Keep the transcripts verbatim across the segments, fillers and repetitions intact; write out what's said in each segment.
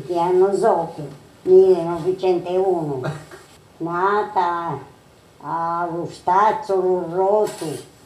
che hanno sotto, millenovecentouno, nata allo Stazzolo Roto,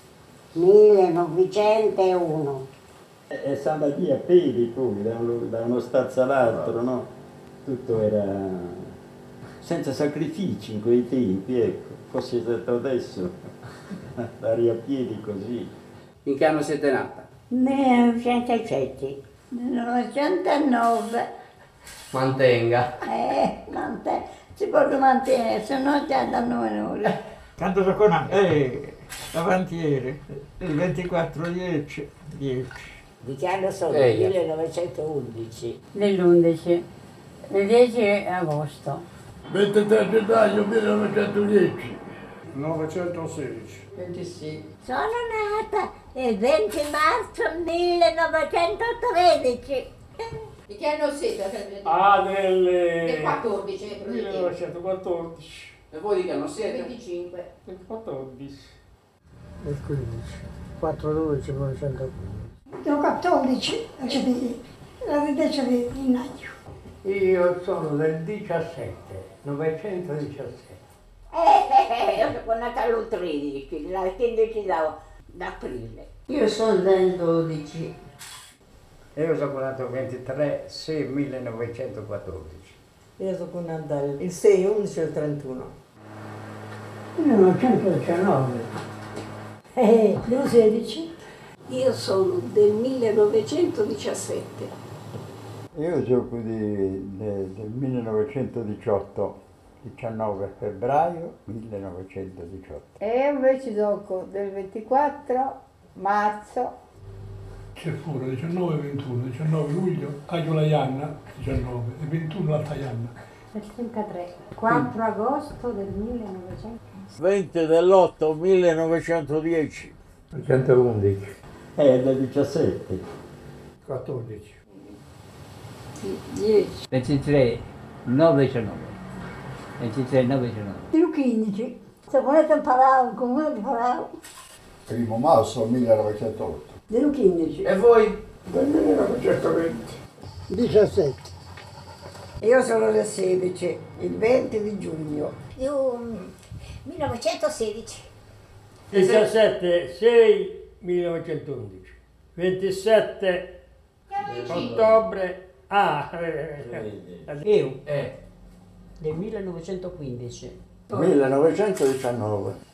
millenovecentouno. E siamo andati a piedi poi, da uno, da uno stazzo all'altro, no? Tutto era senza sacrifici in quei tempi, ecco. Fosse stato adesso, andare a piedi così. In che anno siete nata? millenovecentosette. millenovecentonove. Mantenga. Eh, non te, si può mantenere, se no già da noi nulla. Quando sono nato? Eh, davantiere, il ventiquattro dieci. dieci. Di che anno sono? Ehi. millenovecentoundici. Nell'undici, il dieci agosto. ventitré gennaio millenovecentodieci. novecentosedici. ventisei. Sono nata il venti marzo millenovecentotredici. Di che anno siete? Ah, del Del quattordici. millenovecentoquattordici. E voi di che anno siete? venticinque. Del quattordici. Del quindici. quattro dodici novecentoquindici. Del quattordici, la vedete di gennaio. Io sono del diciassette, novecentodiciassette. Eh, io sono nata al tredici, il quindici d'aprile. Io sono del dodici. Io sono nato il ventitré sei millenovecentoquattordici. Io sono nata il sei undici e il trentuno. millenovecentodiciannove. Eh, del sedici. Io sono del millenovecentodiciassette. Io gioco di, de, del millenovecentodiciotto, diciannove febbraio millenovecentodiciotto. E invece gioco del ventiquattro marzo. C'è fuori diciannove e ventuno, diciannove luglio, Aglio la Ianna, diciannove, e ventuno la Taianna. Il trentatré, quattro agosto del millenovecento. venti dell'otto millenovecentodieci. duecentoundici. È del diciassette. quattordici. dieci. ventitré nove diciannove. ventitré nove diciannove. Del quindici. Se volete imparare, come imparare. Primo marzo millenovecentotto. Del quindici. E voi? Del millenovecentoventi. diciassette. Io sono del sedici, il venti di giugno. Io millenovecentosedici. diciassette sei millenovecentoundici. ventisette ottobre. Ah, Io Eh. del millenovecentoquindici. millenovecentodiciannove.